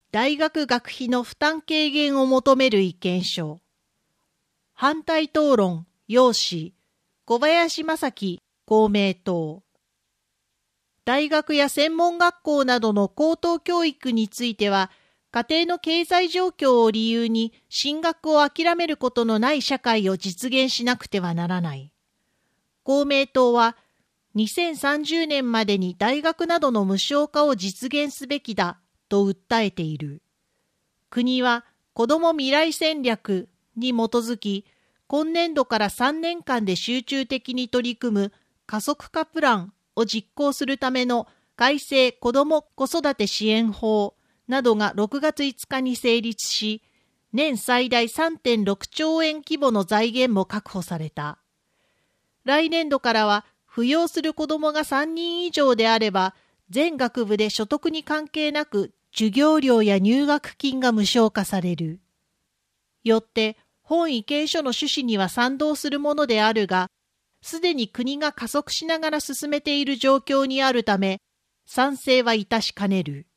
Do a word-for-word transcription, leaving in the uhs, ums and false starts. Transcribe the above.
大学学費の負担軽減を求める意見書。反対討論、要旨、小林正樹、公明党。大学や専門学校などの高等教育については、家庭の経済状況を理由に進学を諦めることのない社会を実現しなくてはならない。公明党は、にせんさんじゅうねんまでに大学などの無償化を実現すべきだと訴えている。国は子ども未来戦略に基づき、今年度からさんねんかんで集中的に取り組む加速化プランを実行するための改正子ども子育て支援法などがろくがついつかに成立し、年最大 さんてんろくちょうえん規模の財源も確保された。来年度からは、扶養する子どもがさんにん以上であれば、全学部で所得に関係なく授業料や入学金が無償化される。よって、本意見書の趣旨には賛同するものであるが、すでに国が加速しながら進めている状況にあるため、賛成は致しかねる。